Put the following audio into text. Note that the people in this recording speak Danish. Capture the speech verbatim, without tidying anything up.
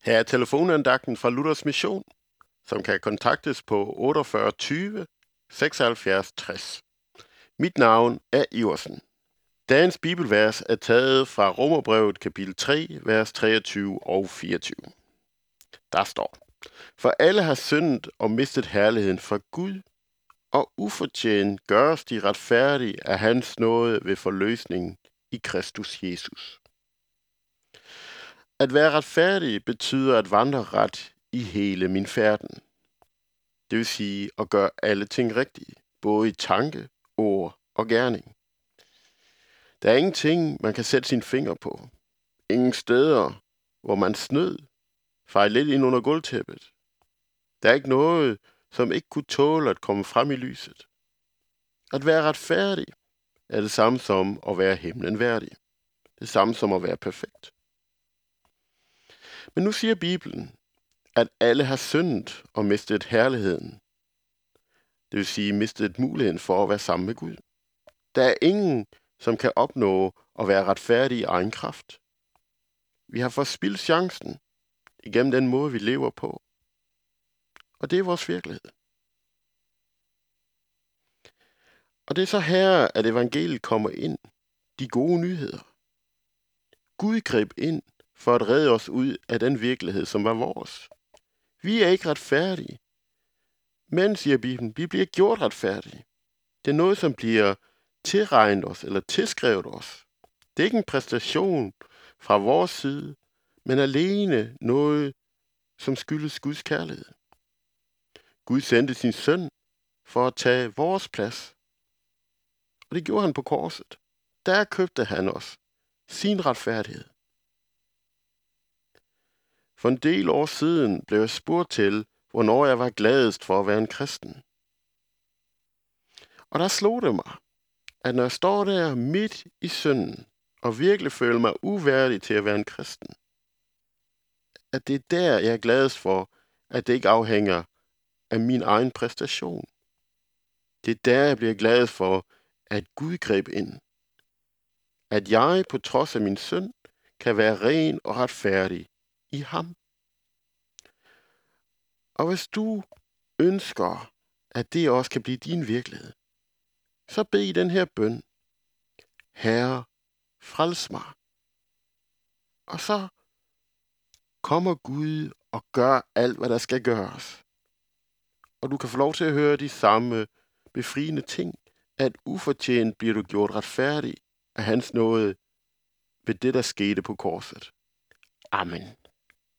Her er telefonandagten fra Luthers Mission, som kan kontaktes på otteogfyrre tyve seksoghalvfjerds tres. Mit navn er Iversen. Dagens bibelvers er taget fra Romerbrevet kapitel tre, vers treogtyve og fireogtyve. Der står: For alle har syndet og mistet herligheden fra Gud, og ufortjent gøres de retfærdige af hans nåde ved forløsningen i Kristus Jesus. At være retfærdig betyder at vandre ret i hele min færden. Det vil sige at gøre alle ting rigtige, både i tanke, ord og gerning. Der er ingenting, man kan sætte sin finger på. Ingen steder, hvor man snød, fejl lidt ind under gulvtæppet. Der er ikke noget, som ikke kunne tåle at komme frem i lyset. At være retfærdig er det samme som at være himlen værdig. Det samme som at være perfekt. Men nu siger Bibelen, at alle har syndet og mistet herligheden. Det vil sige mistet muligheden for at være sammen med Gud. Der er ingen, som kan opnå at være retfærdig i egen kraft. Vi har forspildt chancen igennem den måde, vi lever på. Og det er vores virkelighed. Og det er så her, at evangeliet kommer ind. De gode nyheder. Gud greb ind for at redde os ud af den virkelighed, som var vores. Vi er ikke retfærdige. Men, siger Bibelen, vi bliver gjort retfærdige. Det er noget, som bliver tilregnet os eller tilskrevet os. Det er ikke en præstation fra vores side, men alene noget, som skyldes Guds kærlighed. Gud sendte sin søn for at tage vores plads. Og det gjorde han på korset. Der købte han os sin retfærdighed. For en del år siden blev jeg spurgt til, hvornår jeg var gladest for at være en kristen. Og der slog det mig, at når jeg står der midt i synden, og virkelig føler mig uværdig til at være en kristen, at det er der, jeg er gladest for, at det ikke afhænger af min egen præstation. Det er der, jeg bliver gladest for, at Gud greb ind. At jeg på trods af min synd kan være ren og retfærdig i ham. Og hvis du ønsker, at det også kan blive din virkelighed, så bed i den her bøn: Herre, frels mig. Og så kommer Gud og gør alt, hvad der skal gøres. Og du kan få lov til at høre de samme befriende ting, at ufortjent bliver du gjort retfærdig af hans nåde ved det, der skete på korset. Amen.